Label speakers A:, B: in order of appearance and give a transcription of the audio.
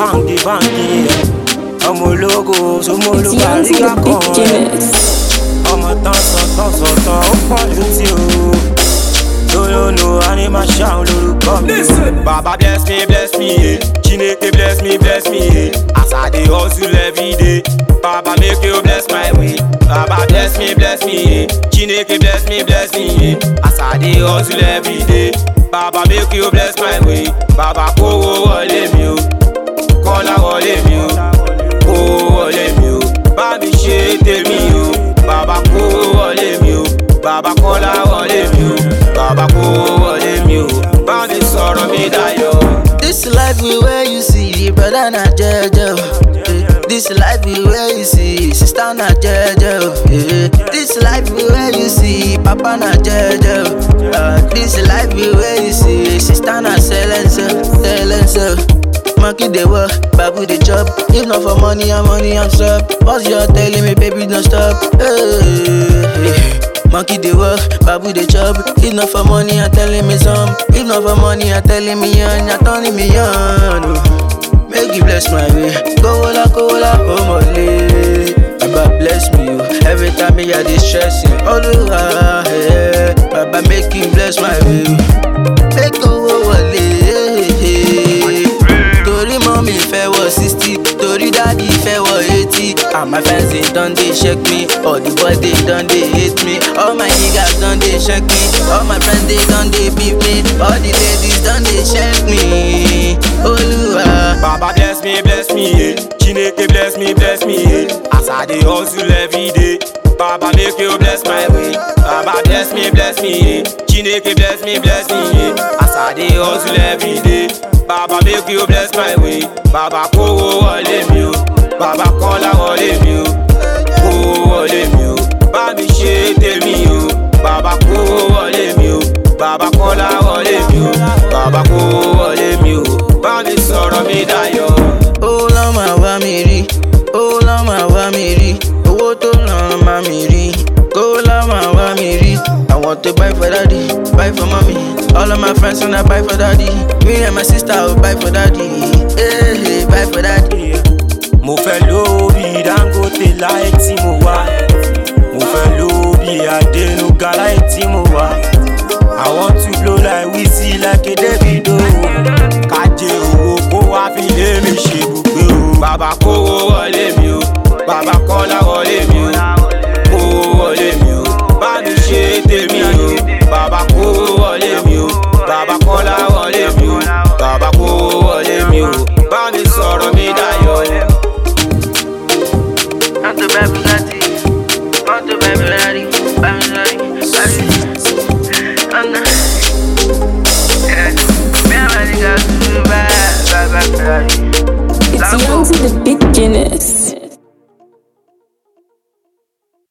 A: báńgì báńgì. Ọmọ ológo sọmọ
B: It's
A: ológo
B: Young to the
A: àríyá
B: big
A: kan.
B: Guinness.
A: Ọmọ tán sọ̀tàn ó pọ̀ létí o. No, I need my shout lórúkọ mi o. Baba bless me, yeah. Chineke bless me, yeah. As I dey hustle every day. Baba make you bless my way. Baba bless me, yeah. Chineke bless me, yeah. As I dey hustle every day. Baba make you bless my way. Baba kówó wọlé mi o. Kọ́lá wọlé mi o. Kówó wọlé mi o. Bá mi ṣe tèmi o. Baba kówó wọlé mi o. Baba kọ́lá wọlé mi o. Baba kówó wọlé mi o. Bá mi sọ̀rọ̀ mi dayọ̀.
C: This life we where you see, brother na jeje. This life we where you see, sister na jeje. This life we where you see, papa na jeje. This life we where you see, sister na silence. Monkey dey work, babu dey chop. If not for money, I'm stop. What's your telling me, baby, don't stop. Monkey dey work, babu dey chop. If not for money, I'm telling me some. If not for money, I'm telling me on. You're turning me on. Make you bless my way. Go la, oh mole. Baba bless me, oh. Every time me I dey stressing. Oh hey. Baba make you bless my way. Make go wole. Tori mommy fẹ́ wọ 60, tori daddy fẹ́ wọ 80. And my friends they done they check me, all the boys they done they hate me, all my niggas done they check me, all my friends they done they beat me, all the ladies done they check me. Oluwa,
A: Baba bless me, yeah. Chineke bless me, yeah. As I dey hustle every day. Baba make you bless my way. Baba bless me, yeah. Chineke bless me, yeah. As I dey hustle every day. Baba make you bless my way. Baba kówó wọlé mi o. Baba kọ́lá wọlé mi o. Kówó wọlé mi o. Bá mi ṣe tèmi o. Baba kówó wọlé mi o. Baba kọ́lá wọlé mi o. Baba kówó wọlé mi o. Bá mi sọ̀rọ̀ mi dayọ̀.
C: ó lọ́mọ àwa mi rí, ó lọ́mọ àwa mi rí, owó tó ràn má mi rí, kó lọ́mọ àwa mi rí. I want to buy for daddy, buy for mommy. All of my friends wanna buy for daddy. Me and my sister will buy for daddy. Hey, buy for daddy.
A: Mo fẹ́ lóbi Dangote láì tí mo wá. Mo fẹ́ lóbi Adenuga láì tí mo wá. I want to blow like Wizzy like a Davido. Kájé owó kó wá fi lé mi ṣe gbogbo o. Baba kówó wọlé mi o. Baba kọ́lá wọlé mi o. Kówó wọlé mi o. Bá mi ṣe tèmi o. Baba kówó wọlé mi o. Baba kọ́lá wọlé mi o. Baba kówó wọlé mi o. Bá mi sọ̀rọ̀ mi dayọ̀.
C: Want to buy Bugatti, want to buy Ferrari, buy Ferrari. I'm not. Me and my niggas to buy Ferrari.
B: It's Young to the big Guinness.